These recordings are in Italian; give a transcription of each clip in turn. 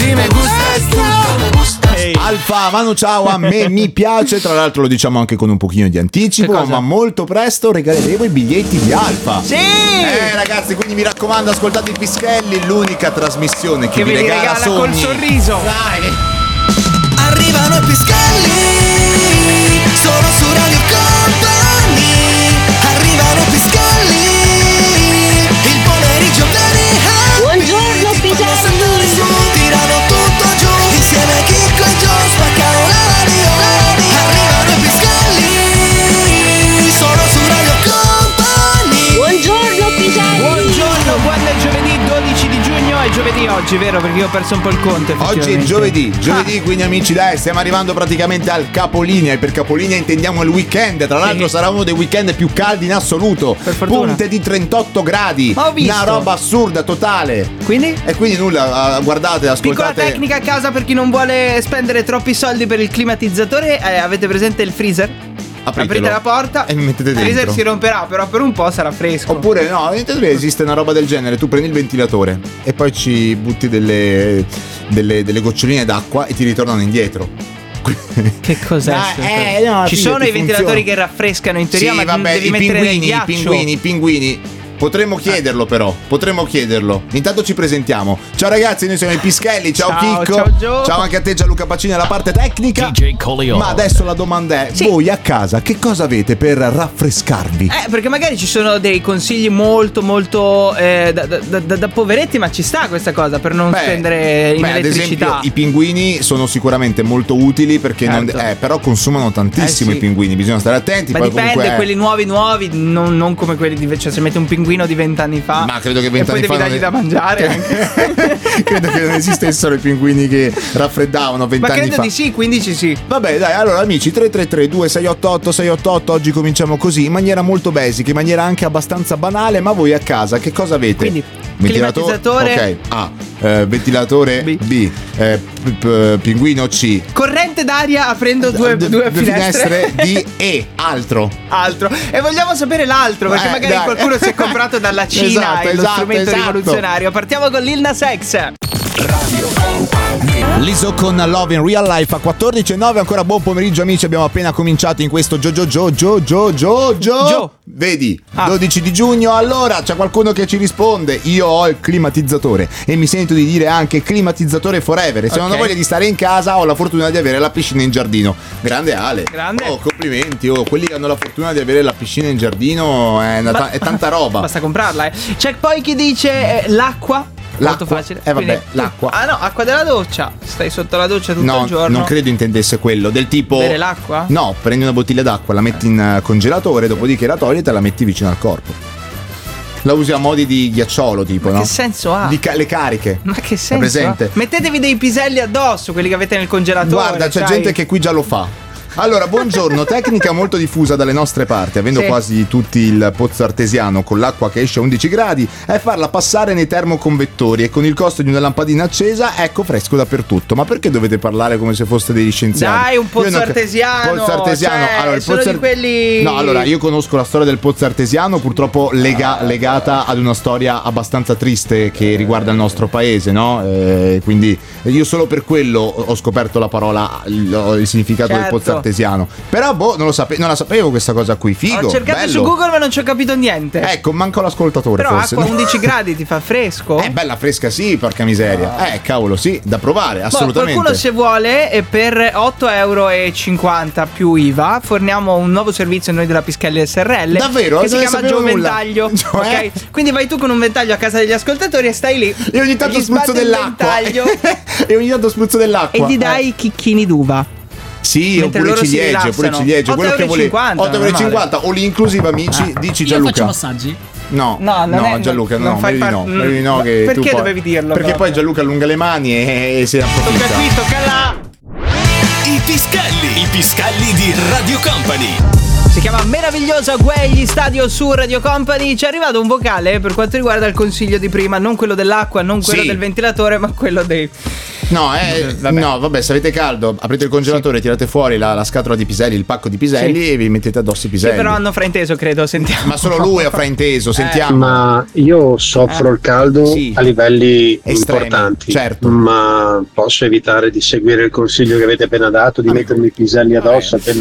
me gusta. Alfa, Manu ciao, a me mi piace, tra l'altro lo diciamo anche con un pochino di anticipo, ma molto presto regaleremo i biglietti di Alfa. Sì! Ragazzi, quindi mi raccomando, ascoltate i Pischelli, l'unica trasmissione che vi regala col sogni. sorriso. Dai. Arrivano i Pischelli, sono su Radio Company. Arrivano i Pischelli, il pomeriggio Buongiorno Piselli. tirano tutto giù, insieme a Chicco e Gio spaccano la radio. Arrivano i Pischelli, sono su Radio Company. Buongiorno Piselli. Buongiorno, quando è giovedì 12 di giugno? È giovedì oggi, vero? Perché io ho perso un po' il conto. Oggi è giovedì, quindi amici, dai, stiamo arrivando praticamente al capolinea, e per capolinea intendiamo il weekend. Tra l'altro sarà uno dei weekend più caldi in assoluto. Per fortuna. Punte di 38 gradi. Ho visto. Una roba assurda, totale. Quindi? E quindi nulla, guardate, ascoltate. Piccola tecnica a casa per chi non vuole spendere troppi soldi per il climatizzatore. Avete presente il freezer? Apritelo. Aprite la porta e mi mettete dentro. Il freezer si romperà, però per un po' sarà fresco. Oppure no, esiste una roba del genere. Tu prendi il ventilatore e poi ci butti delle goccioline d'acqua e ti ritornano indietro. Che cos'è? No, ci sono i ventilatori che raffrescano in teoria, sì, ma vabbè, devi mettere del ghiaccio. i pinguini. Potremmo chiederlo però, Intanto ci presentiamo. Ciao ragazzi, noi siamo i Pischelli. Ciao Chicco. Ciao Gio. Ciao anche a te Gianluca Pacini alla parte tecnica. DJ Colio. Ma adesso la domanda è: voi a casa che cosa avete per raffrescarvi? Perché magari ci sono dei consigli molto da poveretti, ma ci sta questa cosa per non spendere in ad elettricità. esempio i pinguini sono sicuramente molto utili perché però consumano tantissimo sì. i pinguini, bisogna stare attenti. Ma poi dipende, comunque quelli nuovi, non come quelli cioè se metti un pinguino di 20 anni fa. Ma credo che 20 anni fa e poi devi dargli da mangiare anche. Credo che non esistessero i pinguini che raffreddavano 20 Ma anni fa. credo di sì, 15 sì. Vabbè dai, allora amici, 333-2688-688. Oggi cominciamo così, in maniera molto basic, in maniera anche abbastanza banale. Ma voi a casa che cosa avete? Quindi climatizzatore Ok, A. Ventilatore B. Pinguino C. Corrente d'aria aprendo due finestre D. E. Altro. E vogliamo sapere l'altro, perché magari dai. qualcuno si è comprato dalla Cina lo strumento esatto. rivoluzionario. Partiamo con Lil Nas X. L'ISO con Love in Real Life a 14:09. Ancora buon pomeriggio amici, abbiamo appena cominciato in questo Gio. Vedi, 12 di giugno. Allora c'è qualcuno che ci risponde: io ho il climatizzatore e mi sento di dire anche climatizzatore forever. E se non ho voglia di stare in casa ho la fortuna di avere la piscina in giardino. Grande Ale. Grande. Complimenti. Quelli che hanno la fortuna di avere la piscina in giardino è tanta roba. Basta comprarla. C'è poi chi dice l'acqua. Molto facile. Vabbè, Quindi, l'acqua. Ah no, acqua della doccia. Stai sotto la doccia tutto il giorno. Non credo intendesse quello. Del tipo bere l'acqua? No, prendi una bottiglia d'acqua, la metti in congelatore, dopodiché la togli e te la metti vicino al corpo. La usi a modi di ghiacciolo, tipo, no? Che senso ha? Le cariche. Ma che senso? È presente? Mettetevi dei piselli addosso, quelli che avete nel congelatore. Guarda, c'è gente che qui già lo fa. Allora, buongiorno, tecnica molto diffusa dalle nostre parti, avendo quasi tutti il pozzo artesiano con l'acqua che esce a 11 gradi, è farla passare nei termoconvettori e con il costo di una lampadina accesa, ecco, fresco dappertutto. Ma perché dovete parlare come se foste degli scienziati? Dai, un pozzo artesiano. Pozzo artesiano. Cioè, allora, il sono pozzo di quelli... No, allora, io conosco la storia del pozzo artesiano, purtroppo legata ad una storia abbastanza triste che riguarda il nostro paese, no? Quindi io solo per quello ho scoperto la parola, il significato del pozzo artesiano. Però non la sapevo questa cosa qui. Figo. Ho cercato bello. su Google ma non ci ho capito niente. Ecco, manca l'ascoltatore. Però forse. acqua a 11 gradi ti fa fresco? Bella fresca, sì, porca miseria. Cavolo, sì, da provare, assolutamente. Qualcuno se vuole, per 8,50 € più IVA forniamo un nuovo servizio noi della Pischelli SRL. Davvero? Che si chiama Gioventaglio. Cioè? Ok? Quindi vai tu con un ventaglio a casa degli ascoltatori e stai lì. E ogni tanto spruzzo dell'acqua. E gli dai chicchini d'uva. Sì, oppure ciliegie, quello che volevi. 8,50 €, o l'inclusive amici, dici Gianluca. Io faccio massaggi? No, Gianluca, no, fai no, che perché tu dovevi dirlo? Perché poi Gianluca allunga le mani e si approfitta. Tocca qui, tocca là. I Pischelli di Radio Company. Si chiama Meravigliosa Guegli Stadio su Radio Company. Ci è arrivato un vocale per quanto riguarda il consiglio di prima, non quello dell'acqua, non quello del ventilatore, ma quello dei No, vabbè, se avete caldo, aprite il congelatore, tirate fuori la scatola di piselli, il pacco di piselli e vi mettete addosso i piselli. Sì, però hanno frainteso, credo, sentiamo. Ma solo lui ha frainteso, sentiamo. Ma io soffro il caldo a livelli estremi, importanti, certo. Ma posso evitare di seguire il consiglio che avete appena dato, di mettermi i piselli addosso per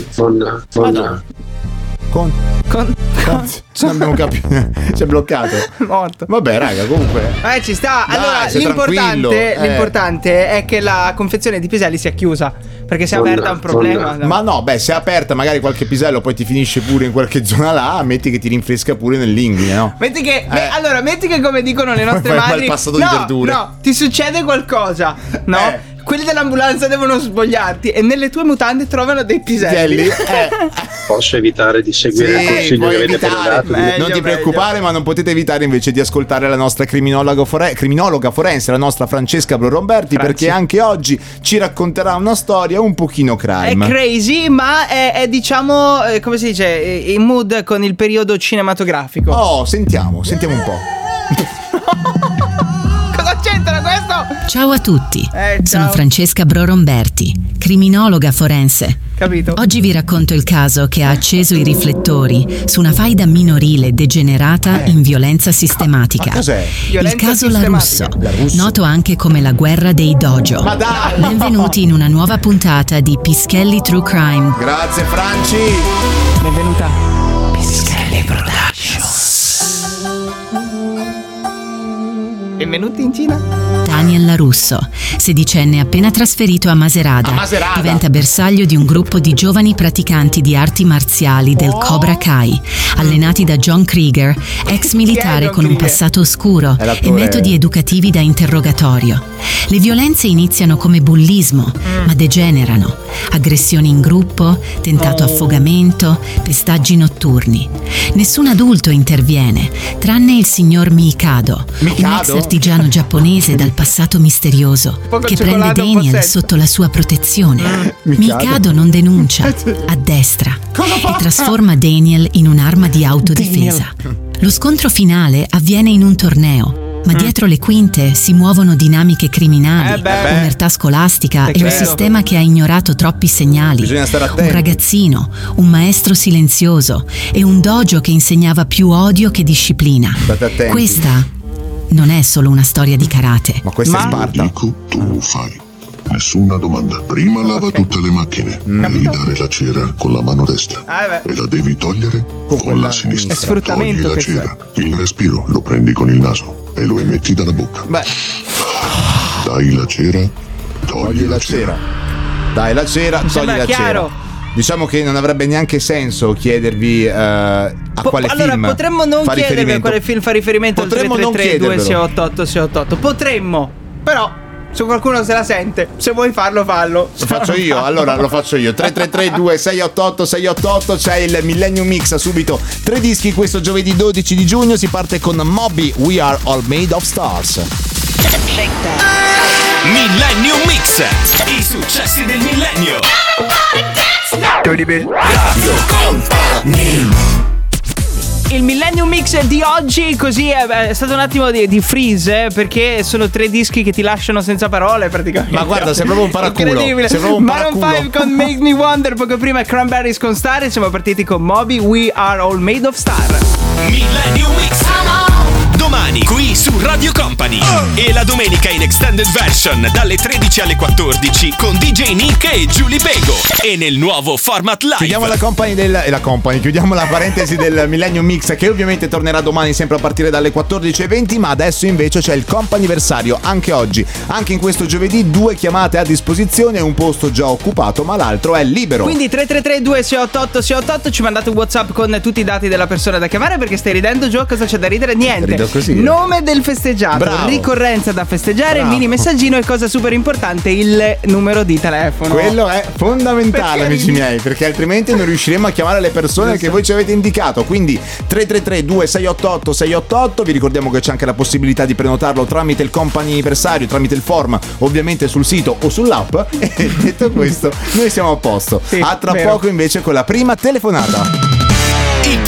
non abbiamo capito. Si è bloccato. Morto. Vabbè, raga, comunque. Ci sta. Dai, Allora, l'importante è che la confezione di piselli sia chiusa. Perché se è aperta è un problema. No. Ma no, se è aperta, magari qualche pisello poi ti finisce pure in qualche zona là. Metti che ti rinfresca pure nell'inguine, no? Metti che come dicono le nostre madri. Il passato di verdure. No, ti succede qualcosa, no? Quelli dell'ambulanza devono svogliarti e nelle tue mutande trovano dei piselli. Posso evitare di seguire il consiglio che avete appena dato? Non ti preoccupare, ma non potete evitare invece di ascoltare la nostra criminologa forense, la nostra Francesca Broromberti, perché anche oggi ci racconterà una storia un pochino crime. È crazy, ma è diciamo, come si dice, in mood con il periodo cinematografico. Oh, sentiamo un po'. Cosa c'entra questo? Ciao a tutti, ciao. Sono Francesca Broromberti, criminologa forense. Capito? Oggi vi racconto il caso che ha acceso i riflettori su una faida minorile degenerata in violenza sistematica. Ma cos'è? Il caso La Russo, noto anche come la guerra dei dojo. Ma dai! Benvenuti in una nuova puntata di Pischelli True Crime. Grazie Franci! Benvenuta. Pischelli Production. Benvenuti in Cina. Daniel La Russo, sedicenne appena trasferito a Macerata, diventa bersaglio di un gruppo di giovani praticanti di arti marziali del Cobra Kai, allenati da John Krieger, ex militare con un passato oscuro e metodi educativi da interrogatorio. Le violenze iniziano come bullismo, ma degenerano. Aggressioni in gruppo, tentato affogamento, pestaggi notturni. Nessun adulto interviene, tranne il signor Mikado, un ex artigiano giapponese dal passato misterioso, che prende Daniel sotto la sua protezione. Mikado non denuncia, addestra e trasforma Daniel in un'arma di autodifesa. Lo scontro finale avviene in un torneo, ma dietro le quinte si muovono dinamiche criminali, omertà scolastica e un sistema che ha ignorato troppi segnali. Bisogna stare attenti. Un ragazzino, un maestro silenzioso e un dojo che insegnava più odio che disciplina. State attenti. Questa non è solo una storia di karate. Ma questa è Sparta. Dico, tu lo fai. Nessuna domanda. Prima lava tutte le macchine. Devi dare la cera con la mano destra. E la devi togliere con la sinistra. È sfruttamento. Togli la cera. Il respiro lo prendi con il naso e lo emetti dalla bocca. Dai la cera, togli la cera. Dai la cera, togli la chiaro. cera. Diciamo che non avrebbe neanche senso chiedervi a quale film. Allora, potremmo non chiedervi a quale film fa riferimento. Potremmo non chiedervelo. 688. Potremmo, però se qualcuno se la sente, se vuoi farlo, fallo. Lo faccio io, allora lo faccio io. 333-2688-688. C'è il Millennium Mix subito. 3 dischi questo giovedì 12 di giugno. Si parte con Moby, We Are All Made of Stars. Millennium Mix, i successi del millennio. Radio Company. Il Millennium Mix di oggi così è stato un attimo di freeze, perché sono 3 dischi che ti lasciano senza parole praticamente. Ma guarda, sei proprio un paraculo. Incredibile. Sei proprio un paraculo. Maroon 5 con Make Me Wonder, poco prima Cranberries con Star, e siamo partiti con Moby, We Are All Made of Star. Millennium Mix. Domani qui su Radio Company e la domenica in extended version dalle 13 alle 14 con DJ Nick e Giulia Bego e nel nuovo format live. Chiudiamo la company chiudiamo la parentesi del Millennium Mix, che ovviamente tornerà domani sempre a partire dalle 14:20, ma adesso invece c'è il comp'anniversario anche oggi. Anche in questo giovedì 2 chiamate a disposizione, un posto già occupato ma l'altro è libero. Quindi 333-2688-688, ci mandate un WhatsApp con tutti i dati della persona da chiamare. Perché stai ridendo, Gio? Cosa c'è da ridere? Niente. Rido così. Nome del festeggiato, bravo, ricorrenza da festeggiare, bravo, mini messaggino e cosa super importante, il numero di telefono. Quello è fondamentale, Perché amici miei, perché altrimenti non riusciremo a chiamare le persone che voi ci avete indicato. Quindi 333-2688-688. Vi ricordiamo che c'è anche la possibilità di prenotarlo tramite il comp'anniversario, tramite il form, ovviamente sul sito o sull'app. E detto questo, noi siamo a posto. Sì, a tra vero. poco invece con la prima telefonata. Il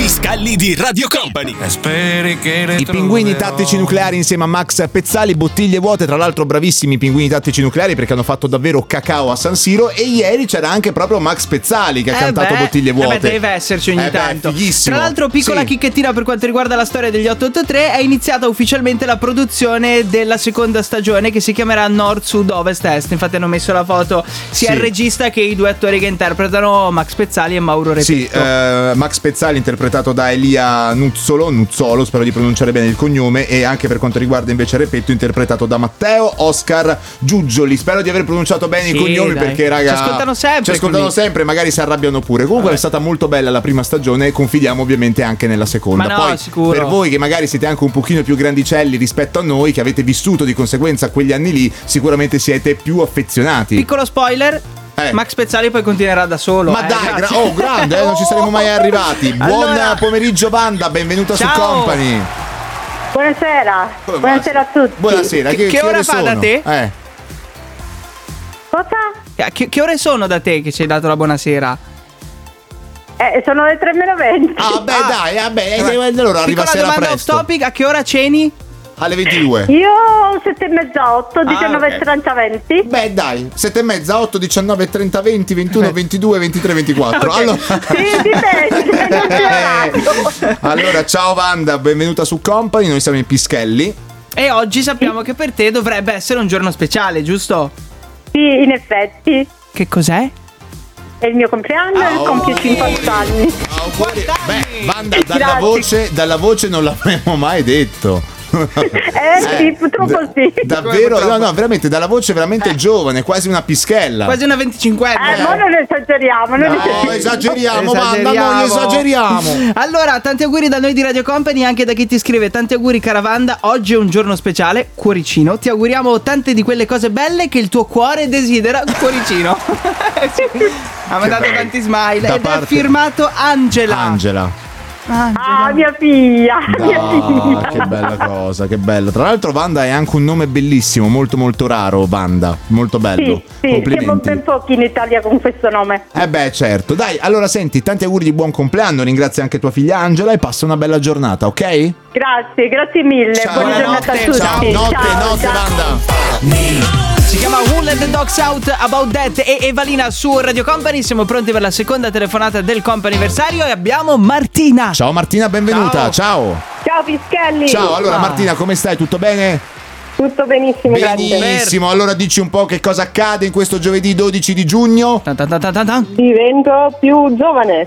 Piscalli di Radio Company. I pinguini tattici nucleari insieme a Max Pezzali, bottiglie vuote, tra l'altro bravissimi i pinguini tattici nucleari perché hanno fatto davvero cacao a San Siro, e ieri c'era anche proprio Max Pezzali che ha cantato bottiglie vuote. Deve esserci ogni tanto. Fighissimo. Tra l'altro, piccola chicchettina per quanto riguarda la storia degli 883, è iniziata ufficialmente la produzione della seconda stagione che si chiamerà Nord, Sud, Ovest, Est. Infatti hanno messo la foto sia il regista che i due attori che interpretano Max Pezzali e Mauro Repetto. Sì, Max Pezzali interpretato da Elia Nuzzolo, spero di pronunciare bene il cognome, e anche per quanto riguarda invece Repetto interpretato da Matteo Oscar Giugioli. Spero di aver pronunciato bene i cognomi, perché raga ci ascoltano sempre, magari si arrabbiano pure. Comunque è stata molto bella la prima stagione e confidiamo ovviamente anche nella seconda. Ma no, poi sicuro. Per voi che magari siete anche un pochino più grandicelli rispetto a noi, che avete vissuto di conseguenza quegli anni lì, sicuramente siete più affezionati. Piccolo spoiler, Max Pezzali poi continuerà da solo. Ma dai, grande, non ci saremo mai arrivati. Buon pomeriggio Banda, benvenuta su Company. Buonasera. Buonasera a tutti. Buonasera. Che ora fa da te? Cosa? Che ore sono da te che ci hai dato la buonasera? Sono le 3:20. Allora arriva sera domanda presto. off topic, a che ora ceni? Alle 22. Io 7:30, 8, 19:30, 20. Beh dai, 7:30, 8, 19:30, 20, 21, 22, 23, 24. Okay. Allora... Sì, dipende. Allora, ciao Wanda, benvenuta su Company, noi siamo i Pischelli. E oggi sappiamo che per te dovrebbe essere un giorno speciale, giusto? Sì, in effetti. Che cos'è? È il mio compleanno e compio 50 anni. Beh, Wanda, dalla voce non l'avremmo mai detto. Sì, purtroppo sì. Davvero? No, veramente, dalla voce veramente giovane, quasi una pischella. Quasi una 25enne. Ma non esageriamo, esageriamo, Wanda, noi esageriamo. Allora, tanti auguri da noi di Radio Company, anche da chi ti scrive. Tanti auguri cara Wanda, oggi è un giorno speciale, cuoricino. Ti auguriamo tante di quelle cose belle che il tuo cuore desidera, cuoricino. Ha mandato tanti smile ed è firmato Angela. Mia figlia. Che bella cosa, che bello. Tra l'altro Wanda è anche un nome bellissimo, molto molto raro. Wanda, molto bello. Sì, siamo ben pochi in Italia con questo nome. Beh, certo. Dai, allora senti, tanti auguri di buon compleanno, ringrazio anche tua figlia Angela e passa una bella giornata, ok? Grazie mille. Ciao, buona giornata a tutti. Ciao, notte Wanda. Si chiama Who Let the Dogs Out About That e Evalina su Radio Company. Siamo pronti per la seconda telefonata del comp'anniversario e abbiamo Martina. Ciao Martina, benvenuta. Ciao Pischelli. Ciao, allora Martina, come stai? Tutto bene? Tutto benissimo, benissimo. Allora dici un po' che cosa accade in questo giovedì 12 di giugno. Divento più giovane.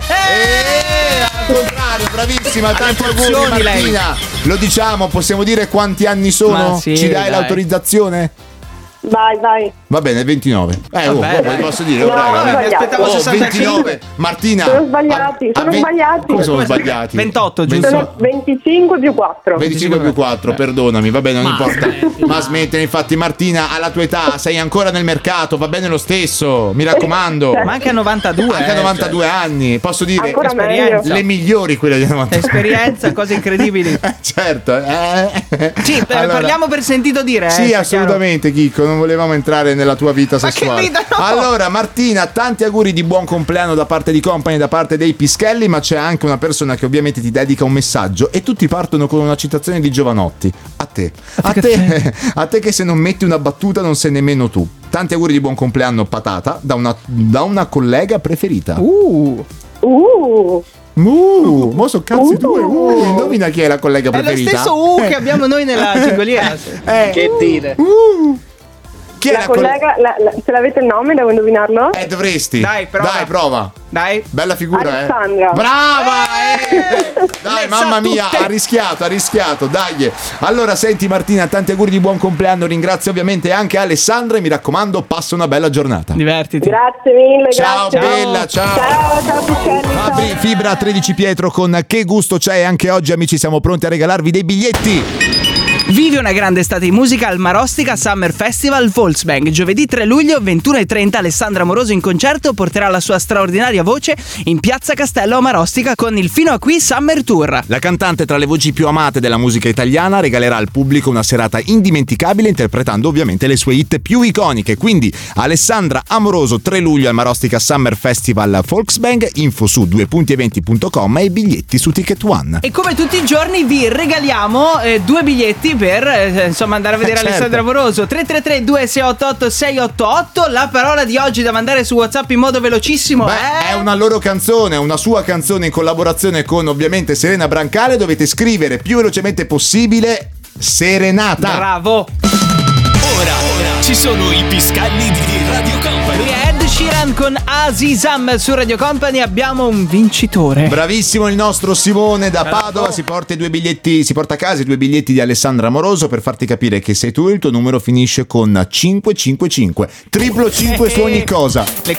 Al contrario, bravissima, tanti auguri Martina. Lo diciamo, possiamo dire quanti anni sono? Sì, ci dai l'autorizzazione? Vai. Va bene, 29. Posso dire? No, raga, aspettavo 65. 29. Martina. Sono sbagliati. Come sono sbagliati? 28, giusto? Sono 25 più 4. 25 più 4, perdonami, va bene, non importa. Ma smettila, infatti Martina, alla tua età sei ancora nel mercato, va bene lo stesso, mi raccomando. Ma anche a 92. Anche a 92 anni, posso dire ancora esperienza. Le migliori quelle di 92. Esperienza, cose incredibili. Certo. Sì, allora, parliamo per sentito dire. Sì, assolutamente, Chicco, non volevamo entrare nella tua vita sessuale. Che vita, no? Allora, Martina, tanti auguri di buon compleanno da parte di Company, da parte dei Pischelli, ma c'è anche una persona che ovviamente ti dedica un messaggio e tutti partono con una citazione di Giovanotti. A te che se non metti una battuta non sei nemmeno tu. Tanti auguri di buon compleanno, patata, da una collega preferita. Mo so cazzi tue. Indovina chi è la collega preferita? È lo stesso che abbiamo noi nella cingoliera. Che dire? Chi è la collega? Se l'avete il nome, devo indovinarlo? Dovresti. Dai, prova. Dai. Bella figura, Alessandra. Brava! Dai, mamma mia, ha rischiato, dai. Allora, senti Martina, tanti auguri di buon compleanno. Ringrazio ovviamente anche Alessandra e mi raccomando, passa una bella giornata. Divertiti. Grazie mille, ciao, grazie. bella, ciao. Ciao Pischelli. Fibra 13 Pietro con Che gusto c'è? Anche oggi, amici, siamo pronti a regalarvi dei biglietti. Vive una grande estate di musica al Marostica Summer Festival Volkswagen. Giovedì 3 luglio 21:30 Alessandra Amoroso in concerto porterà la sua straordinaria voce in Piazza Castello a Marostica con il Fino a qui Summer Tour. La cantante, tra le voci più amate della musica italiana, regalerà al pubblico una serata indimenticabile interpretando ovviamente le sue hit più iconiche. Quindi Alessandra Amoroso 3 luglio al Marostica Summer Festival Volkswagen. Info su 2puntieventi.com e biglietti su Ticket One. E come tutti i giorni vi regaliamo 2 biglietti per insomma andare a vedere Alessandra Amoroso. 333 2688 688. La parola di oggi da mandare su WhatsApp in modo velocissimo è una loro canzone, una sua canzone in collaborazione con ovviamente Serena Brancale. Dovete scrivere più velocemente possibile Serenata. Bravo. Ora ci sono i piscalli di Radio Company. Qui è Ed Sheeran con Azizam su Radio Company. Abbiamo un vincitore. Bravissimo il nostro Simone da Padova. Si porta a casa i 2 biglietti di Alessandra Amoroso, per farti capire che sei tu. Il tuo numero finisce con 555. Triplo 5 su ogni cosa. Le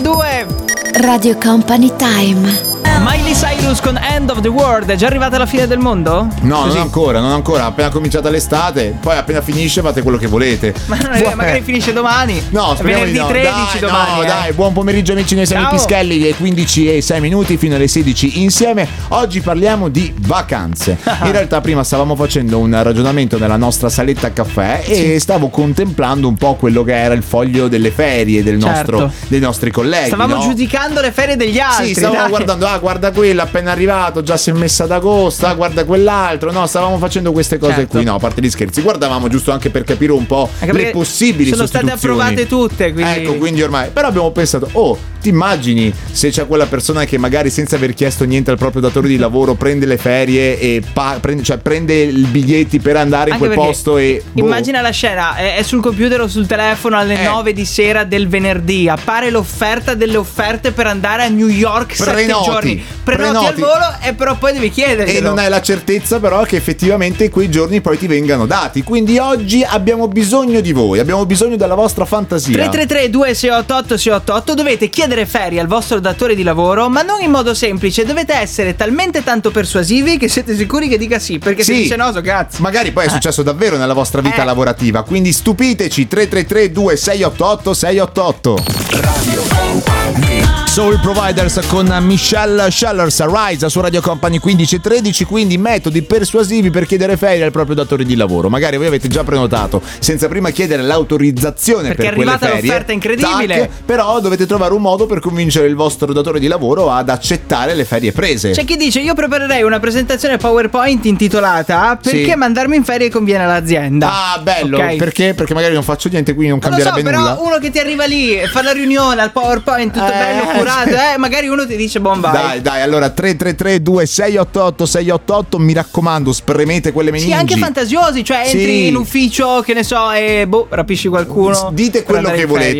15:02. Radio Company Time. Miley Cyrus con End of the World. È già arrivata alla fine del mondo? No, Così. non ancora. Appena cominciata l'estate, poi appena finisce fate quello che volete. Ma non è vero, magari finisce domani. No, speriamo di venerdì no. 13 domani. Dai, buon pomeriggio amici, noi siamo i Pischelli, le 15:06 fino alle 16 insieme. Oggi parliamo di vacanze. In realtà prima stavamo facendo un ragionamento nella nostra saletta caffè e stavo contemplando un po' quello che era il foglio delle ferie dei nostri colleghi. Stavamo giudicando le ferie degli altri. Sì, stavamo guardando, guarda quella appena arrivato, già si è messa ad agosto, guarda quell'altro. No, stavamo facendo queste cose qui. No, a parte gli scherzi, guardavamo giusto anche per capire un po' le possibili sono sostituzioni. state approvate tutte, quindi. Ecco, quindi ormai. Però abbiamo pensato, ti immagini se c'è quella persona che magari senza aver chiesto niente al proprio datore di lavoro prende le ferie e prende i biglietti per andare anche in quel posto e immagina la scena, è sul computer o sul telefono alle 9 di sera del venerdì, appare l'offerta delle offerte per andare a New York 7 giorni. Prenoti al volo e però poi devi chiedere. E non hai la certezza però che effettivamente quei giorni poi ti vengano dati. Quindi oggi abbiamo bisogno di voi, abbiamo bisogno della vostra fantasia. 333 2688 688. Dovete chiedere ferie al vostro datore di lavoro, ma non in modo semplice. Dovete essere talmente tanto persuasivi che siete sicuri che dica sì, perché se dice no, so cazzo. Magari poi è successo davvero nella vostra vita lavorativa. Quindi stupiteci. 333 2688 688. Radio Company. Soul Providers con Michelle Schellers, Rise su Radio Company 15:13. Quindi metodi persuasivi per chiedere ferie al proprio datore di lavoro. Magari voi avete già prenotato senza prima chiedere l'autorizzazione perché per quelle ferie. Perché è arrivata l'offerta incredibile. Però dovete trovare un modo per convincere il vostro datore di lavoro ad accettare le ferie prese. C'è chi dice: io preparerei una presentazione PowerPoint intitolata perché mandarmi in ferie conviene all'azienda. Ah, bello. Okay. Perché? Perché magari non faccio niente, quindi non cambierebbe nulla. Però uno che ti arriva lì, fa la riunione al PowerPoint tutto bello curato, magari uno ti dice vai. Dai, allora 333 2688 688. Mi raccomando, spremete quelle meningi. Sì, anche fantasiosi, cioè entri in ufficio, che ne so, e rapisci qualcuno. Dite quello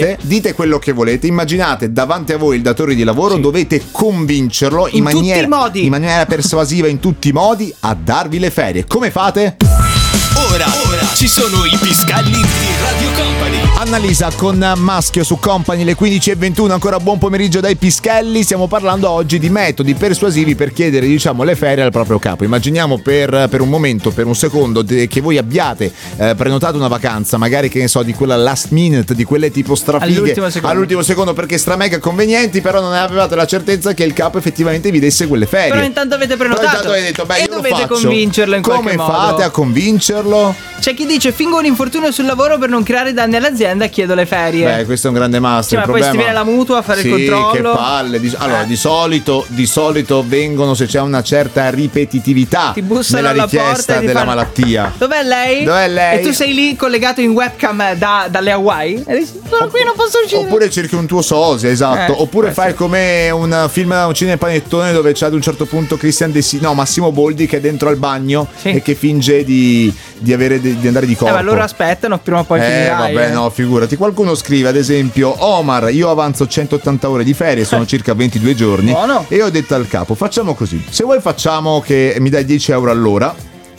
che volete. Immaginate davanti a voi il datore di lavoro, dovete convincerlo in maniera persuasiva, in tutti i modi, a darvi le ferie. Come fate? Ora ci sono i piscalli di Radio Company. Annalisa con Maschio su Company, le 15:21. Ancora buon pomeriggio dai Pischelli. Stiamo parlando oggi di metodi persuasivi per chiedere, le ferie al proprio capo. Immaginiamo per un momento, per un secondo, che voi abbiate prenotato una vacanza, magari che ne so, di quella last minute, di quelle tipo strafighe all'ultimo secondo perché mega convenienti, però non avevate la certezza che il capo effettivamente vi desse quelle ferie. Però intanto avete prenotato. Però intanto avete detto, e dovete convincerlo in qualche modo. Come fate a convincerlo? C'è chi dice: fingo un infortunio sul lavoro per non creare danni all'azienda e chiedo le ferie. Beh, questo è un grande master. Ma poi si viene la mutua a fare il controllo. Che palle. Allora, di solito vengono se c'è una certa ripetitività nella richiesta della malattia. Dov'è lei? E tu sei lì collegato in webcam dalle Hawaii e dici: sono qui, non posso uscire. Oppure cerchi un tuo sosia, esatto. Oppure fai come un film a un cinepanettone dove c'è ad un certo punto Massimo Boldi che è dentro al bagno e che finge di andare di corpo. Ma loro aspettano, prima o poi finirai. Vabbè, no, figurati. Qualcuno scrive, ad esempio: Omar, io avanzo 180 ore di ferie, sono circa 22 giorni. Buono. E ho detto al capo: facciamo così, se vuoi facciamo che mi dai 10 euro all'ora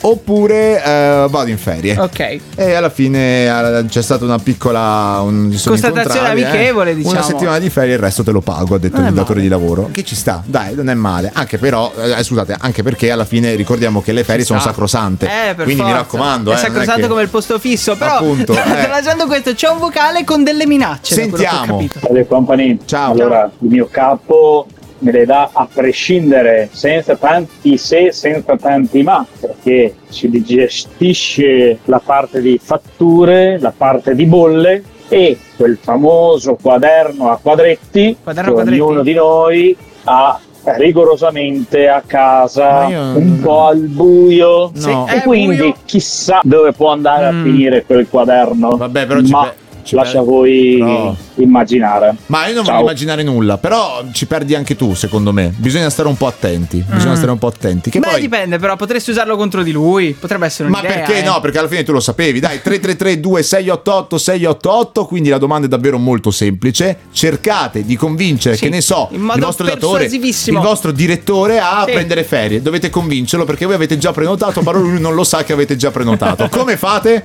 oppure vado in ferie. Ok. E alla fine c'è stata una piccola constatazione amichevole, diciamo. Una settimana di ferie, il resto te lo pago, ha detto il datore di lavoro. Che ci sta, dai, non è male. Anche però, scusate, anche perché alla fine ricordiamo che le ferie sono sacrosante. Quindi forza. Mi raccomando. È sacrosanto come il posto fisso. Però, appunto, tralasciando questo, c'è un vocale con delle minacce. Sentiamo. Radio Company. Ciao. Allora, il mio capo me le dà a prescindere, senza tanti se, senza tanti ma, perché ci gestisce la parte di fatture, la parte di bolle e quel famoso quaderno a quadretti che ognuno di noi ha rigorosamente a casa, un po' al buio, e quindi buio. Chissà dove può andare a finire quel quaderno. Vabbè, però lascia voi immaginare. Ma io non voglio immaginare nulla, però ci perdi anche tu, secondo me. Bisogna stare un po' attenti. Che poi dipende, però potresti usarlo contro di lui. Potrebbe essere un'idea. Ma perché no? Perché alla fine tu lo sapevi. Dai, 333-2688-688. Quindi la domanda è davvero molto semplice. Cercate di convincere, che ne so, il vostro datore, il vostro direttore a prendere ferie. Dovete convincerlo, perché voi avete già prenotato, ma lui non lo sa che avete già prenotato. Come fate?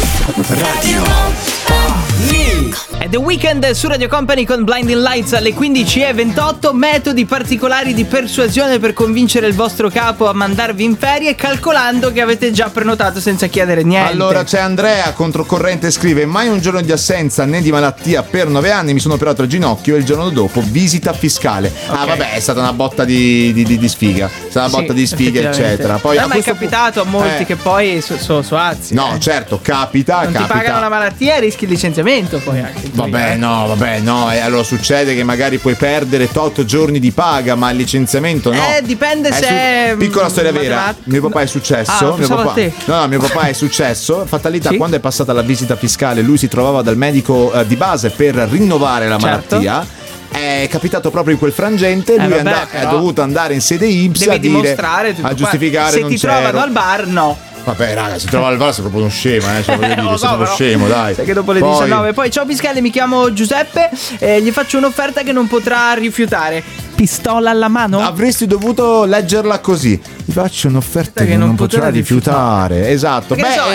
È The Weeknd su Radio Company con Blinding Lights alle 15:28. Metodi particolari di persuasione per convincere il vostro capo a mandarvi in ferie, calcolando che avete già prenotato senza chiedere niente. Allora c'è Andrea, controcorrente, scrive: mai un giorno di assenza né di malattia per 9 anni, mi sono operato al ginocchio e il giorno dopo visita fiscale. Vabbè, è stata una botta di sfiga. È stata una botta di sfiga, eccetera. Poi ma è capitato a molti che poi sono azzi. No, certo, capita. Non ti pagano la malattia e rischi il licenziamento poi anche. Vabbè, no. E allora succede che magari puoi perdere 8 giorni di paga, ma il licenziamento no. Dipende se è piccola storia vera. Mio papà è successo. Mio papà è successo. Fatalità, quando è passata la visita fiscale, lui si trovava dal medico di base per rinnovare la malattia. È capitato proprio in quel frangente. Lui è dovuto andare in sede INPS a dimostrare tutto, a giustificare. Se ti trovano al bar, no. Vabbè, raga, si trova al bar, sei proprio uno scemo, cioè, voglio dire, sei proprio scemo, dai. Sai che dopo le 19. Poi ciao Piscale, mi chiamo Giuseppe, gli faccio un'offerta che non potrà rifiutare. Pistola alla mano? Avresti dovuto leggerla così. Ti faccio un'offerta che non potrà rifiutare. Esatto.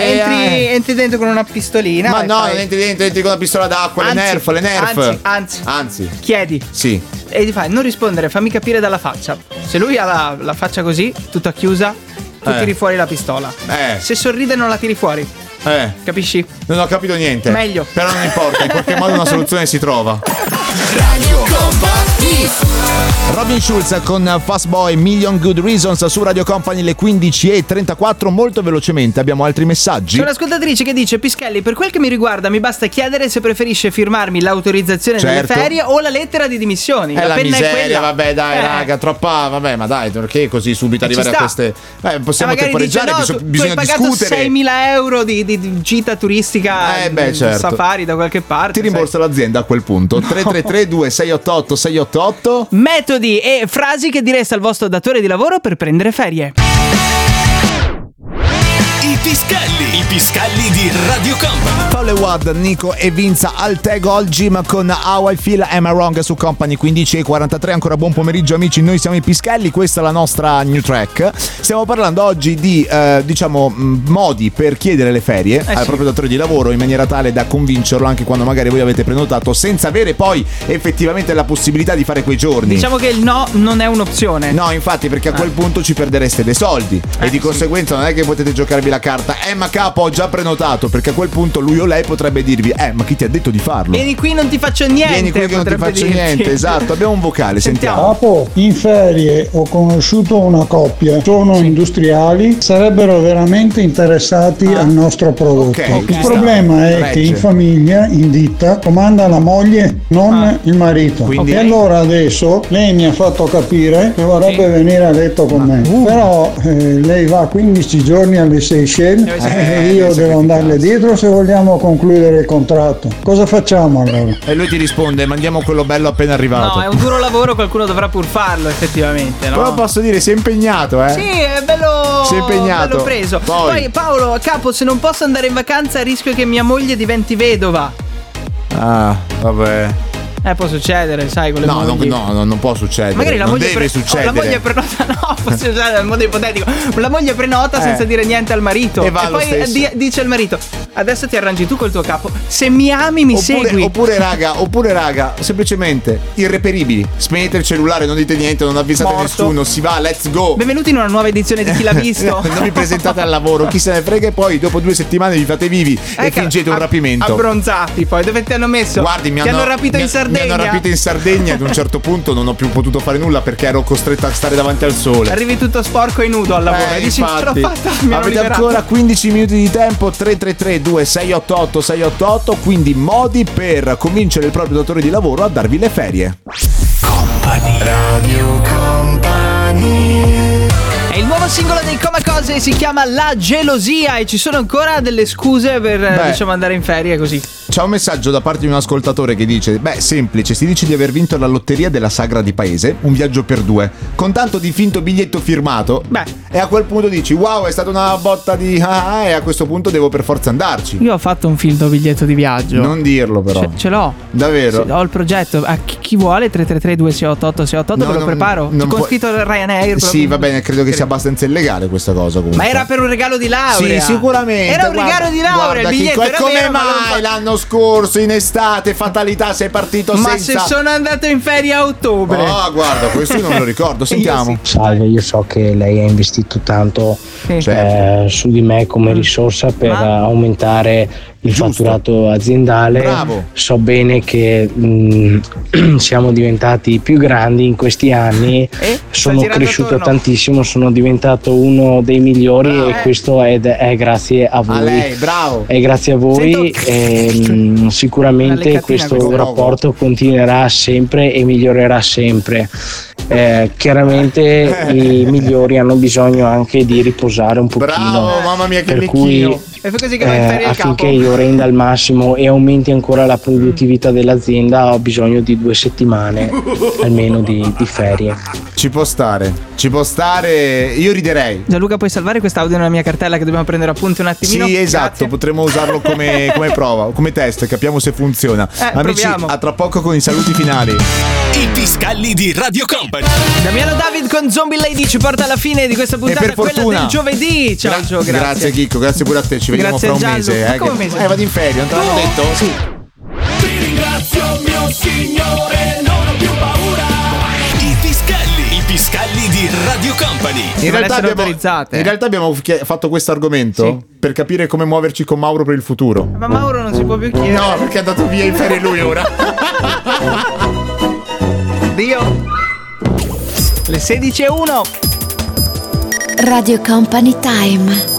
Entri dentro con una pistolina. Ma non entri dentro, entri con una pistola d'acqua, le Nerf. Anzi. Chiedi. Sì. E gli fai, non rispondere, fammi capire dalla faccia. Se lui ha la faccia così, tutta chiusa, tu tiri fuori la pistola. Se sorride non la tiri fuori. Capisci? Non ho capito niente. Meglio. Però non importa, in qualche modo una soluzione si trova. Radio Company. Robin Schulz con Fast Boy, Million Good Reasons su Radio Company, le 15:34. Molto velocemente abbiamo altri messaggi. C'è un'ascoltatrice che dice: Pischelli, per quel che mi riguarda mi basta chiedere se preferisce firmarmi l'autorizzazione delle ferie o la lettera di dimissioni. La penna miseria, è quella. Vabbè, dai, raga, troppa. Vabbè, ma dai, perché così subito arrivare a queste. Possiamo temporeggiare, bisogna discutere. 6.000 euro di gita turistica, certo. safari da qualche parte. Ti rimborsa l'azienda a quel punto. 333-2688-688. Metodi e frasi che direste al vostro datore di lavoro per prendere ferie. I Piscalli di Radio Company. Paolo Wad, Nico e Vinza al tag All Gym con How I Feel Am I Wrong su Company 15:43. Ancora buon pomeriggio amici, noi siamo i Piscalli, questa è la nostra new track. Stiamo parlando oggi di modi per chiedere le ferie al proprio datore di lavoro in maniera tale da convincerlo anche quando magari voi avete prenotato senza avere poi effettivamente la possibilità di fare quei giorni. Diciamo che il no non è un'opzione. No, infatti, perché a quel punto ci perdereste dei soldi e di conseguenza non è che potete giocarvi la carta ma capo ho già prenotato, perché a quel punto lui o lei potrebbe dirvi ma chi ti ha detto di farlo? Vieni qui, non ti faccio niente. Vieni qui che non ti faccio niente. Esatto, abbiamo un vocale, sentiamo. Capo, in ferie ho conosciuto una coppia, sono industriali, sarebbero veramente interessati al nostro prodotto. Il problema è che in famiglia, in ditta, comanda la moglie, non il marito. Quindi? E allora adesso lei mi ha fatto capire che vorrebbe venire a letto con me, però lei va 15 giorni alle Seychelles e io devo andarle dietro se vogliamo concludere il contratto. Cosa facciamo allora? E lui ti risponde: mandiamo quello bello appena arrivato. No, è un duro lavoro, qualcuno dovrà pur farlo effettivamente, no? Però posso dire, sei impegnato, Sì, è bello. Sei impegnato. Bello preso. Poi Paolo, capo, se non posso andare in vacanza rischio che mia moglie diventi vedova. Vabbè. Può succedere, sai, con le mogli. No, non può succedere. Magari la non moglie deve succedere. La moglie prenota, no, può succedere nel modo ipotetico. La moglie prenota senza dire niente al marito. E poi dice al marito: adesso ti arrangi tu col tuo capo. Se mi ami, mi segui. Oppure, raga, semplicemente irreperibili. Spegnete il cellulare, non dite niente, non avvisate nessuno. Si va, let's go. Benvenuti in una nuova edizione di Chi l'ha visto. Non vi presentate al lavoro, chi se ne frega, e poi dopo 2 settimane vi fate vivi e fingete un rapimento. Abbronzati, poi dove ti hanno messo? Guardi, ti hanno rapito in Sardegna. Mi hanno rapito in Sardegna. Ad un certo punto non ho più potuto fare nulla perché ero costretto a stare davanti al sole. Arrivi tutto sporco e nudo al lavoro e dici: ce l'ho fatta, mi hanno avete liberato. Ancora 15 minuti di tempo. 333-2688-688. Quindi modi per convincere il proprio datore di lavoro a darvi le ferie. Radio Company. È il nuovo singolo dei Comacose, si chiama La gelosia e ci sono ancora delle scuse per diciamo andare in ferie così. C'è un messaggio da parte di un ascoltatore che dice: semplice, si dice di aver vinto la lotteria della sagra di paese, un viaggio per 2, con tanto di finto biglietto firmato. E a quel punto dici: wow, è stata una botta di e a questo punto devo per forza andarci. Io ho fatto un finto biglietto di viaggio. Non dirlo però. Ce l'ho. Davvero? Sì, ho il progetto. A chi vuole 333-2688-688 ve lo preparo. Con scritto Ryanair. Sì, va bene, credo che sia abbastanza illegale questa cosa comunque. Ma era per un regalo di laurea. Sì, sicuramente. Era un regalo di laurea, il biglietto Chico, era come vero, mai l'anno scorso in estate, fatalità, sei partito ma senza... se sono andato in ferie a ottobre. Guarda, questo io non me lo ricordo. Sentiamo. Salve, io so che lei ha investito tanto su di me come risorsa per aumentare il fatturato aziendale. Bravo. So bene che siamo diventati più grandi in questi anni, sono cresciuto tantissimo, sono diventato uno dei migliori e questo è grazie a voi. A lei, bravo. È grazie a voi e sicuramente questo rapporto continuerà sempre e migliorerà sempre. Chiaramente i migliori hanno bisogno anche di riposare un pochino. Bravo, mamma mia, che per lecchino. cui affinché io renda al massimo e aumenti ancora la produttività dell'azienda ho bisogno di 2 settimane almeno di ferie. Ci può stare, io riderei. Gianluca, puoi salvare quest'audio nella mia cartella che dobbiamo prendere appunti un attimino? Sì, esatto. Grazie. Potremmo usarlo come prova, come test, capiamo se funziona. Amici, proviamo. A tra poco con i saluti finali. I Piscalli di Radio Company. Damiano David con Zombie Lady ci porta alla fine di questa puntata, e per fortuna, quella del giovedì. Ciao Gio, grazie. Grazie Chicco, grazie pure a te. Ci vediamo fra un mese. Come un mese? Vado in ferie, non te l'hanno detto? Sì. Ti ringrazio mio Signore, non ho più paura. I Piscalli di Radio Company. In realtà abbiamo fatto questo argomento per capire come muoverci con Mauro per il futuro. Ma Mauro non si può più chiedere. No, perché è andato via in ferie lui ora. Dio. Le 16:01. Radio Company Time.